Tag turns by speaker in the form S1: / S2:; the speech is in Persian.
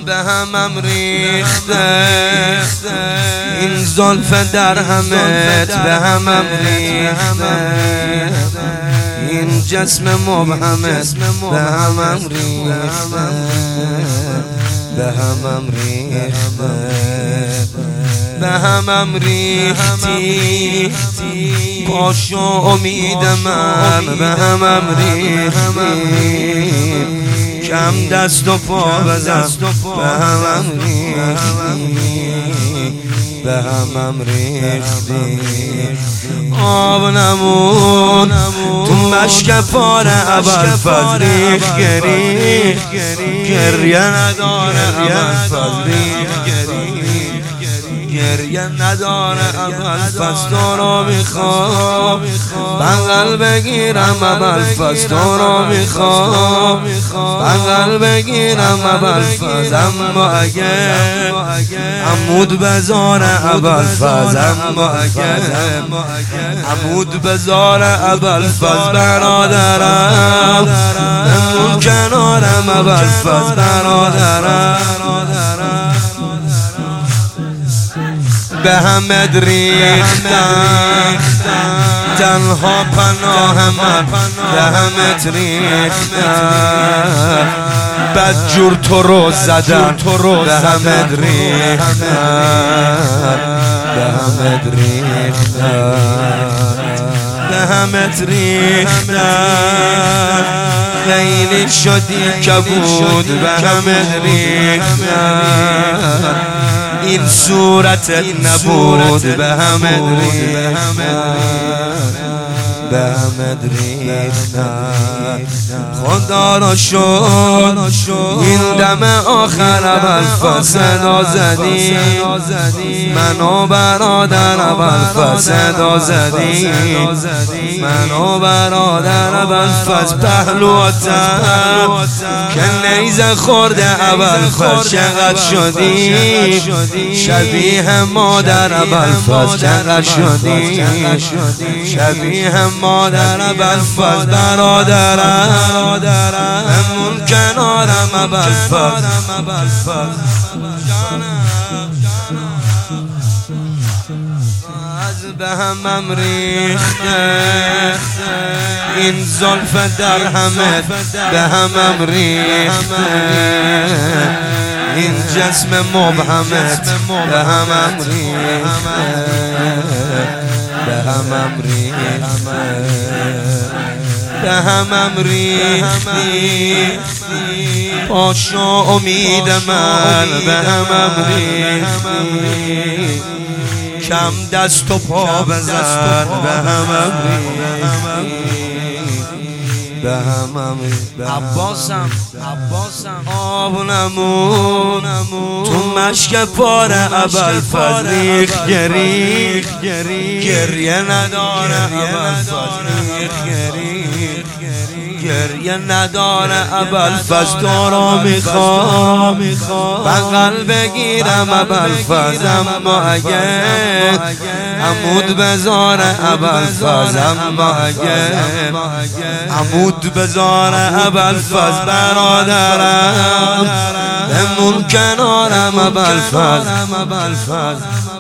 S1: به همم ریخته این زلف در همت، به همم ریخته این جسم مبهمت، به همم ریخته به همم ریخته به همم ریختی پاشو امید من، به همم ریختی کم دست و پا بزن، به همم ریختی به همم ریختی آب نمون تو مشک پاره ابوالفضل ریخت گریه نداره ابوالفضل گریه نداره ابوالفضل تو رو میخوام بغل بگیرم ابوالفضل تو رو میخوام بغل بگیرم ابوالفضل اما اگه عمود بذاره ابوالفضل اما اگه عمود بذاره ابوالفضل برادرم بمون کنارم ابوالفضل برادرم به همت ریختم تنها پناه من، به همت ریختم بدجور تو رو زدم، به همت ریختم به همت ریختم به همت ریختم خیلی شدی کبود، به همت ریختم این صورتت نبود، به همت ریختم به همت ریختم خدا را شد این دم آخر ابوالفضل صدا زدی منو برادر ابوالفضل صدا زدی منو برادر ابوالفضل پهلوتم که نیزه خورده ابوالفضل چقدر شدی شبیه مادر ابوالفضل چقدر شدی شبیه مادر ابوالفضل برادرم همون کنارم ابوالفضل از به همم ریخته این زلف در همت، به همم ریخته این جسم مبهمت، به همم ریخته به همم ریخته به همم ریختی پاشو امید من، به همم ریختی کم دست و پا بزن، به همم ریختی به همم عباسم آب نمون تو مشک پاره ابوالفضل ریخت گریه نداره ابوالفضل گریه نداره ابوالفضل تو رو میخوام بغل بگیرم ابوالفضل اما اگه عمود بذاره ابوالفضل اما اگه عمود بذاره ابوالفضل برادرم بمون کنارم ابوالفضل